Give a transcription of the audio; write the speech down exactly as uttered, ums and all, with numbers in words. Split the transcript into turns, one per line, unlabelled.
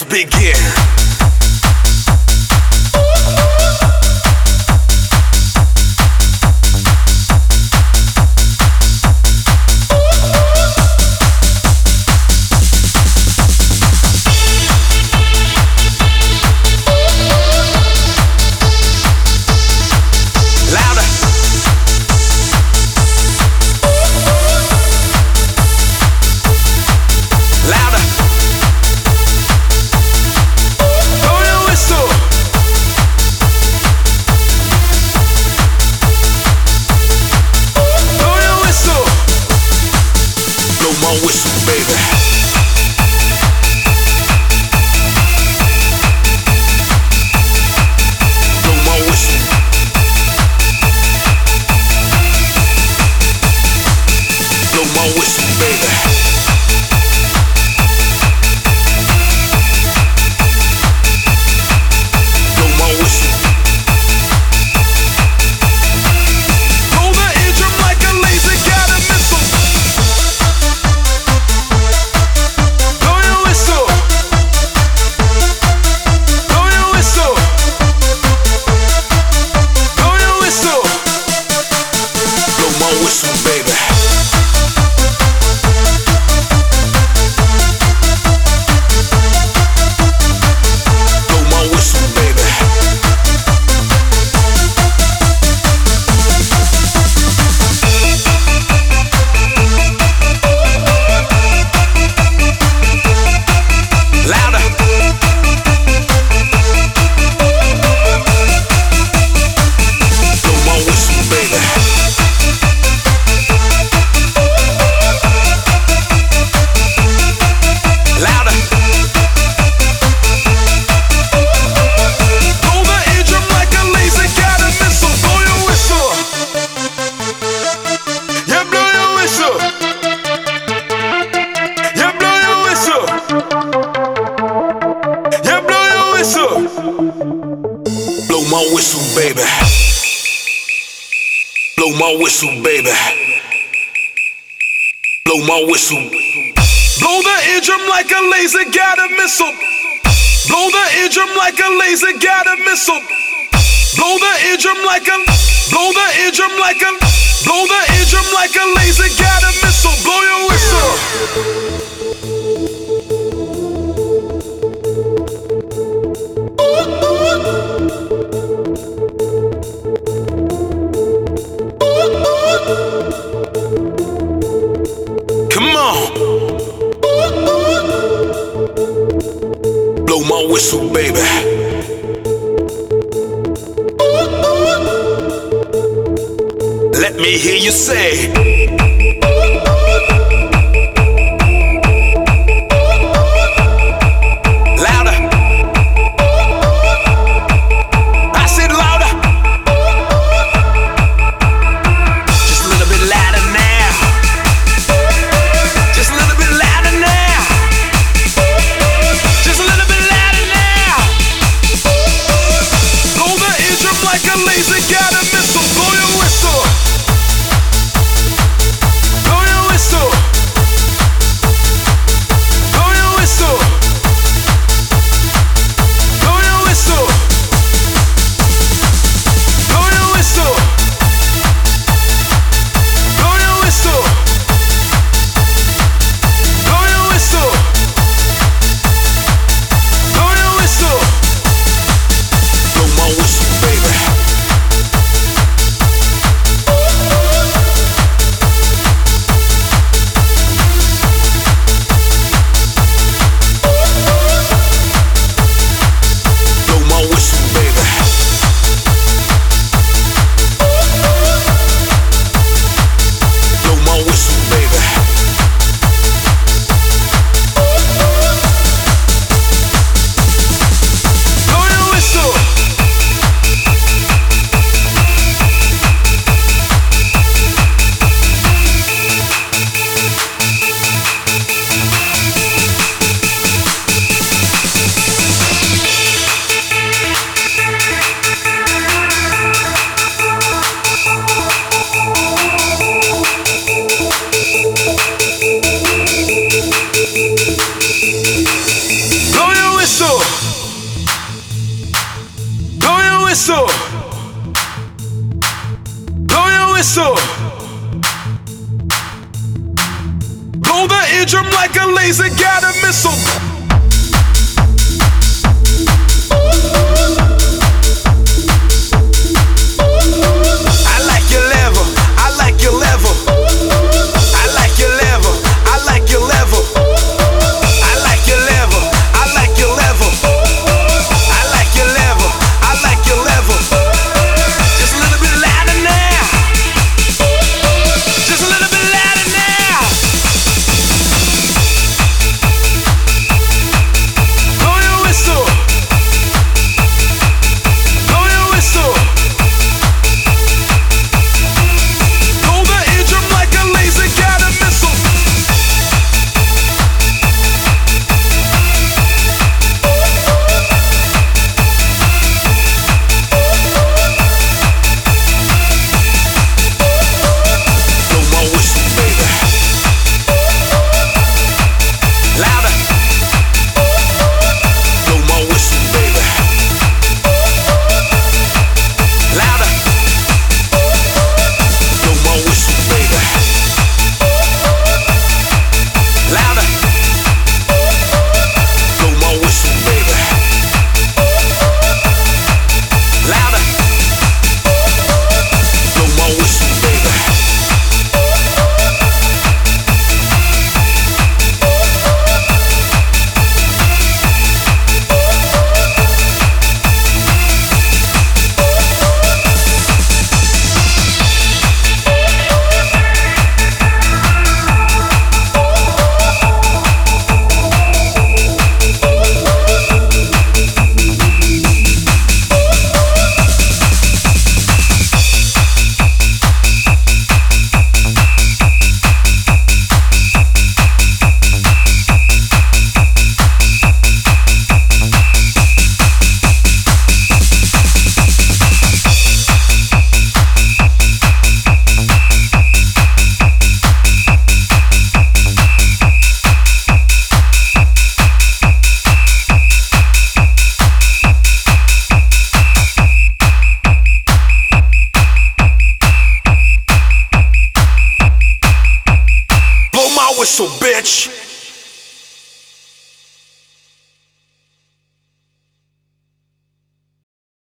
let's begin.
Like a laser, got a missile, blow your whistle.
Blow the eardrum like a laser, got a missile. I like your level, I like your level. I like your level, I like your level. I like your level, I like your level. I like your level, I like your level. Just a little bit louder now. Just a little bit louder now. Blow your whistle. Blow your whistle. Blow the eardrum like a laser, got a missile. Blow my whistle, baby. Louder. Blow my whistle, baby. Louder. Blow my whistle, baby. Louder. Blow my whistle, baby. Louder. Blow my whistle, baby. Blow my whistle, bitch.